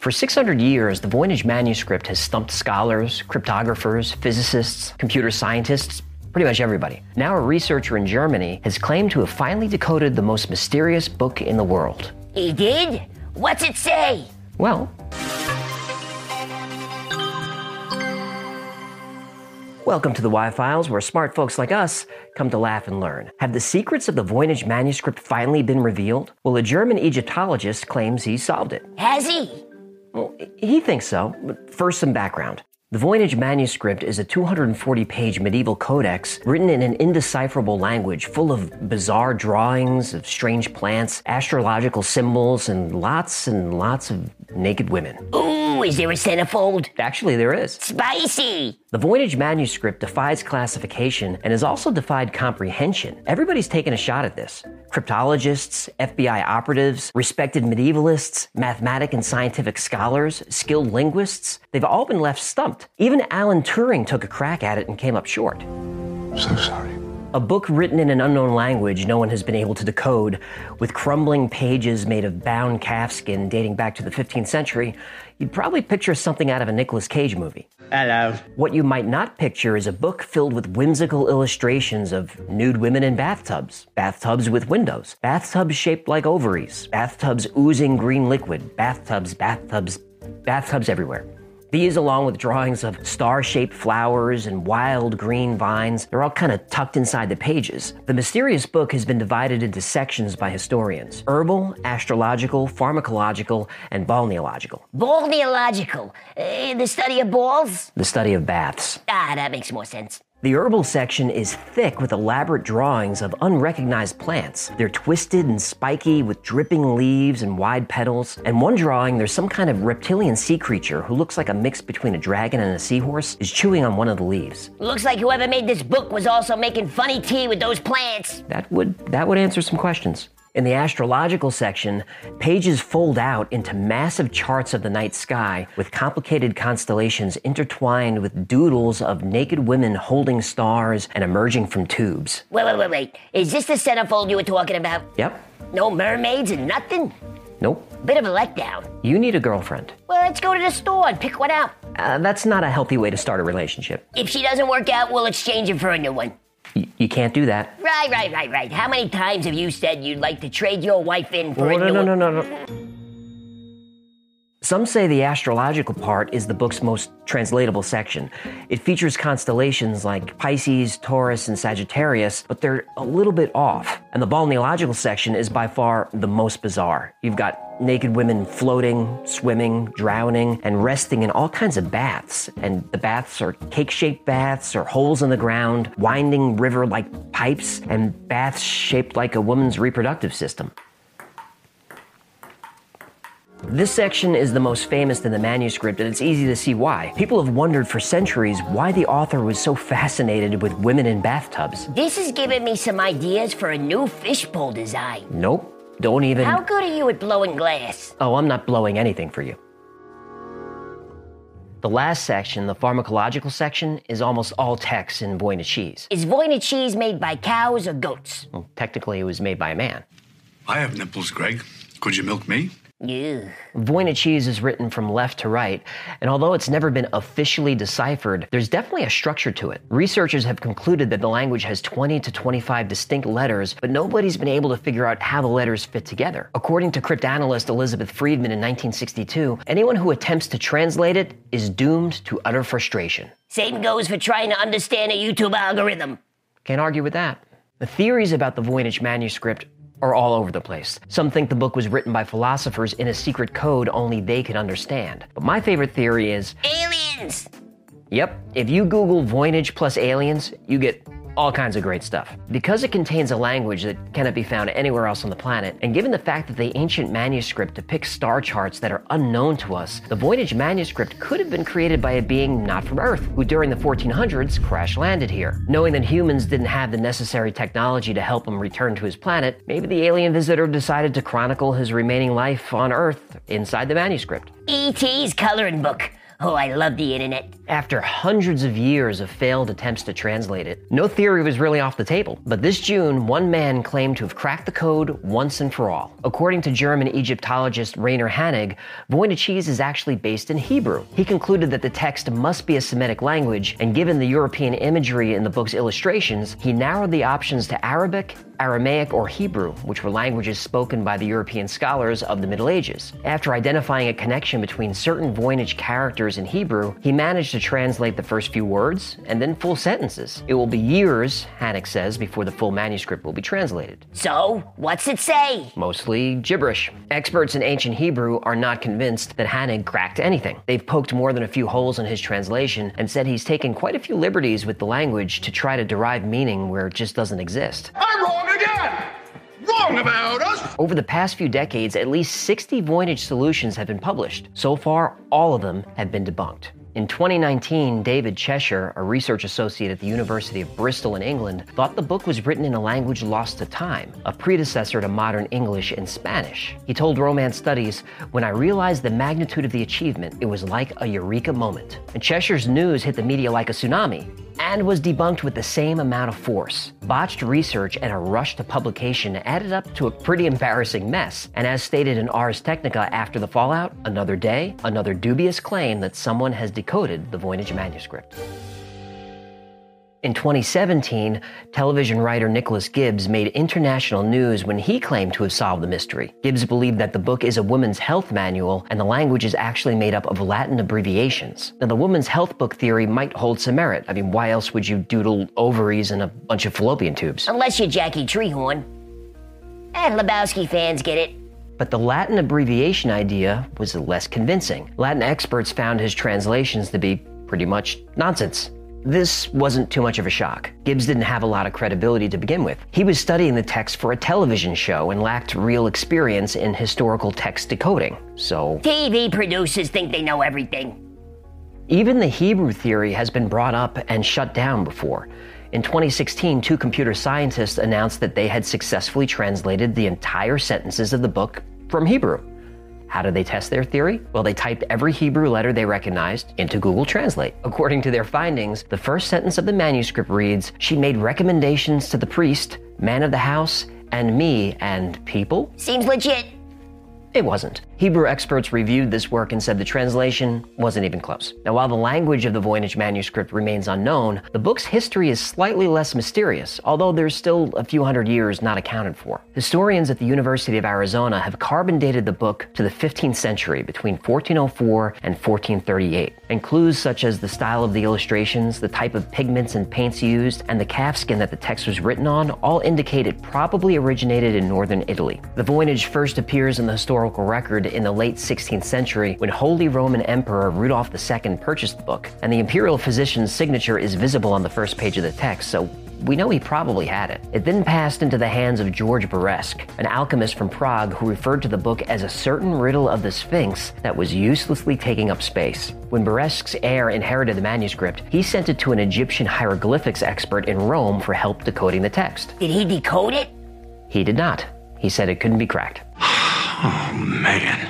For 600 years, the Voynich manuscript has stumped scholars, cryptographers, physicists, computer scientists, pretty much everybody. Now a researcher in Germany has claimed to have finally decoded the most mysterious book in the world. He did? What's it say? Well, welcome to the Y-Files, where smart folks like us come to laugh and learn. Have the secrets of the Voynich manuscript finally been revealed? Well, a German Egyptologist claims he solved it. Has he? Well, he thinks so, but first some background. The Voynich manuscript is a 240-page medieval codex written in an indecipherable language full of bizarre drawings of strange plants, astrological symbols, and lots of naked women. Ooh, is there a centerfold? Actually, there is. Spicy! The Voynich manuscript defies classification and has also defied comprehension. Everybody's taken a shot at this. Cryptologists, FBI operatives, respected medievalists, mathematic and scientific scholars, skilled linguists, they've all been left stumped. Even Alan Turing took a crack at it and came up short. So sorry. A book written in an unknown language no one has been able to decode, with crumbling pages made of bound calfskin dating back to the 15th century, you'd probably picture something out of a Nicolas Cage movie. Hello. What you might not picture is a book filled with whimsical illustrations of nude women in bathtubs, bathtubs with windows, bathtubs shaped like ovaries, bathtubs oozing green liquid, bathtubs everywhere. These, along with drawings of star-shaped flowers and wild green vines, they're all kind of tucked inside the pages. The mysterious book has been divided into sections by historians: herbal, astrological, pharmacological, and balneological. Balneological? The study of balls? The study of baths. Ah, that makes more sense. The herbal section is thick with elaborate drawings of unrecognized plants. They're twisted and spiky with dripping leaves and wide petals. And one drawing, there's some kind of reptilian sea creature who looks like a mix between a dragon and a seahorse, is chewing on one of the leaves. Looks like whoever made this book was also making funny tea with those plants. That would answer some questions. In the astrological section, pages fold out into massive charts of the night sky with complicated constellations intertwined with doodles of naked women holding stars and emerging from tubes. Wait. Is this the centerfold you were talking about? Yep. No mermaids and nothing? Nope. Bit of a letdown. You need a girlfriend. Well, let's go to the store and pick one out. That's not a healthy way to start a relationship. If she doesn't work out, we'll exchange her for a new one. You can't do that. Right. How many times have you said you'd like to trade your wife in for a new one? No. Some say the astrological part is the book's most translatable section. It features constellations like Pisces, Taurus, and Sagittarius, but they're a little bit off. And the balneological section is by far the most bizarre. You've got naked women floating, swimming, drowning, and resting in all kinds of baths. And the baths are cake-shaped baths or holes in the ground, winding river-like pipes, and baths shaped like a woman's reproductive system. This section is the most famous in the manuscript, and it's easy to see why. People have wondered for centuries why the author was so fascinated with women in bathtubs. This is giving me some ideas for a new fishbowl design. Nope. Don't even... How good are you at blowing glass? Oh, I'm not blowing anything for you. The last section, the pharmacological section, is almost all text in Voynich cheese. Is Voynich cheese made by cows or goats? Well, technically, it was made by a man. I have nipples, Greg. Could you milk me? Ugh. Voynich cheese is written from left to right, and although it's never been officially deciphered, there's definitely a structure to it. Researchers have concluded that the language has 20 to 25 distinct letters, but nobody's been able to figure out how the letters fit together. According to cryptanalyst Elizabeth Friedman in 1962, anyone who attempts to translate it is doomed to utter frustration. Same goes for trying to understand a YouTube algorithm. Can't argue with that. The theories about the Voynich manuscript are all over the place. Some think the book was written by philosophers in a secret code only they could understand. But my favorite theory is... aliens! Yep, if you Google Voynich plus aliens, you get all kinds of great stuff. Because it contains a language that cannot be found anywhere else on the planet, and given the fact that the ancient manuscript depicts star charts that are unknown to us, the Voynich manuscript could have been created by a being not from Earth, who during the 1400s crash-landed here. Knowing that humans didn't have the necessary technology to help him return to his planet, maybe the alien visitor decided to chronicle his remaining life on Earth inside the manuscript. E.T.'s coloring book. Oh, I love the internet. After hundreds of years of failed attempts to translate it, no theory was really off the table. But this June, one man claimed to have cracked the code once and for all. According to German Egyptologist Rainer Hanig, Voynich is actually based in Hebrew. He concluded that the text must be a Semitic language, and given the European imagery in the book's illustrations, he narrowed the options to Arabic, Aramaic, or Hebrew, which were languages spoken by the European scholars of the Middle Ages. After identifying a connection between certain Voynich characters in Hebrew, he managed to translate the first few words and then full sentences. It will be years, Hanig says, before the full manuscript will be translated. So, what's it say? Mostly gibberish. Experts in ancient Hebrew are not convinced that Hanig cracked anything. They've poked more than a few holes in his translation and said he's taken quite a few liberties with the language to try to derive meaning where it just doesn't exist. I'm wrong again! Wrong about us! Over the past few decades, at least 60 Voynich solutions have been published. So far, all of them have been debunked. In 2019, David Cheshire, a research associate at the University of Bristol in England, thought the book was written in a language lost to time, a predecessor to modern English and Spanish. He told Romance Studies, "When I realized the magnitude of the achievement, it was like a eureka moment." And Cheshire's news hit the media like a tsunami, and was debunked with the same amount of force. Botched research and a rush to publication added up to a pretty embarrassing mess. And as stated in Ars Technica after the fallout, another day, another dubious claim that someone has decoded the Voynich manuscript. In 2017, television writer Nicholas Gibbs made international news when he claimed to have solved the mystery. Gibbs believed that the book is a woman's health manual and the language is actually made up of Latin abbreviations. Now, the woman's health book theory might hold some merit. I mean, why else would you doodle ovaries and a bunch of fallopian tubes? Unless you're Jackie Treehorn. Lebowski fans get it. But the Latin abbreviation idea was less convincing. Latin experts found his translations to be pretty much nonsense. This wasn't too much of a shock. Gibbs didn't have a lot of credibility to begin with. He was studying the text for a television show and lacked real experience in historical text decoding, so... TV producers think they know everything. Even the Hebrew theory has been brought up and shut down before. In 2016, two computer scientists announced that they had successfully translated the entire sentences of the book from Hebrew. How did they test their theory? Well, they typed every Hebrew letter they recognized into Google Translate. According to their findings, the first sentence of the manuscript reads, "She made recommendations to the priest, man of the house, and me, and people." Seems legit. It wasn't. Hebrew experts reviewed this work and said the translation wasn't even close. Now, while the language of the Voynich manuscript remains unknown, the book's history is slightly less mysterious, although there's still a few hundred years not accounted for. Historians at the University of Arizona have carbon dated the book to the 15th century, between 1404 and 1438, and clues such as the style of the illustrations, the type of pigments and paints used, and the calfskin that the text was written on all indicate it probably originated in northern Italy. The Voynich first appears in the historical record in the late 16th century when Holy Roman Emperor Rudolph II purchased the book, and the imperial physician's signature is visible on the first page of the text, so we know he probably had it. It then passed into the hands of George Beresk, an alchemist from Prague who referred to the book as a certain riddle of the Sphinx that was uselessly taking up space. When Beresk's heir inherited the manuscript, he sent it to an Egyptian hieroglyphics expert in Rome for help decoding the text. Did he decode it? He did not. He said it couldn't be cracked. Oh, man.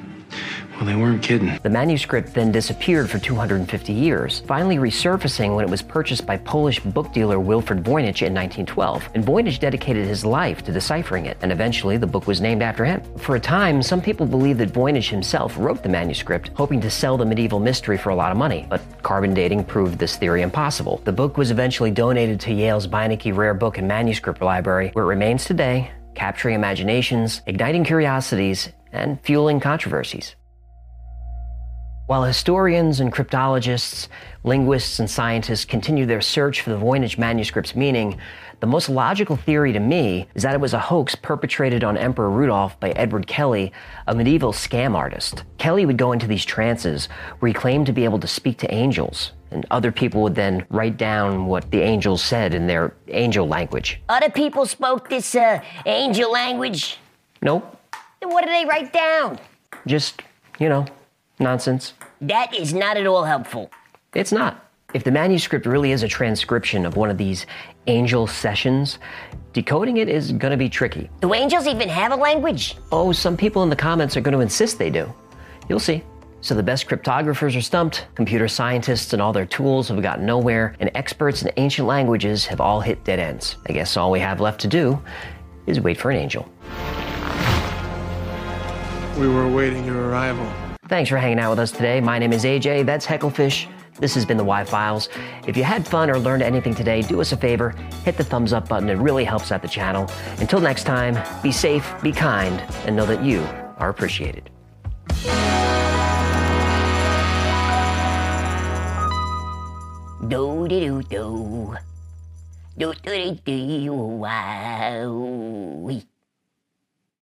Well, they weren't kidding. The manuscript then disappeared for 250 years, finally resurfacing when it was purchased by Polish book dealer Wilfred Voynich in 1912. And Voynich dedicated his life to deciphering it, and eventually the book was named after him. For a time, some people believed that Voynich himself wrote the manuscript, hoping to sell the medieval mystery for a lot of money, but carbon dating proved this theory impossible. The book was eventually donated to Yale's Beinecke Rare Book and Manuscript Library, where it remains today, capturing imaginations, igniting curiosities, and fueling controversies. While historians and cryptologists, linguists and scientists continue their search for the Voynich manuscript's meaning, the most logical theory to me is that it was a hoax perpetrated on Emperor Rudolph by Edward Kelly, a medieval scam artist. Kelly would go into these trances where he claimed to be able to speak to angels, and other people would then write down what the angels said in their angel language. Other people spoke this angel language? Nope. Then what did they write down? Just, nonsense. That is not at all helpful. It's not. If the manuscript really is a transcription of one of these angel sessions, decoding it is going to be tricky. Do angels even have a language? Oh, some people in the comments are going to insist they do. You'll see. So the best cryptographers are stumped, computer scientists and all their tools have gotten nowhere, and experts in ancient languages have all hit dead ends. I guess all we have left to do is wait for an angel. We were awaiting your arrival. Thanks for hanging out with us today. My name is AJ, that's Hecklefish. This has been the Y-Files. If you had fun or learned anything today, do us a favor, hit the thumbs up button. It really helps out the channel. Until next time, be safe, be kind, and know that you are appreciated. Do do do do do do do wow.